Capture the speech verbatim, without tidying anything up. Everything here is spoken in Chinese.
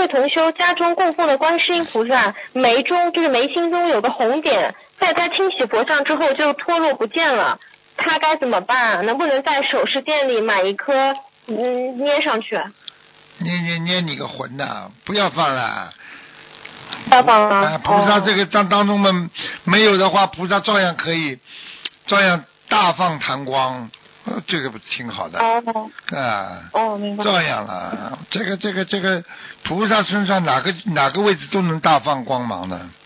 同修家中供奉的观世音菩萨眉中就是眉心中有个红点，在他清洗佛像之后就脱落不见了，他该怎么办？能不能在首饰店里买一颗嗯捏上去？ 捏捏捏你个魂呐！不要放了。 不要放了。 啊，菩萨这个当当中们没有的话，菩萨照样可以，照样大放檀光。这个不挺好的？ 哦。 啊。 哦，明白。 这样了，这个这个这个菩萨身上哪个哪个位置都能大放光芒的。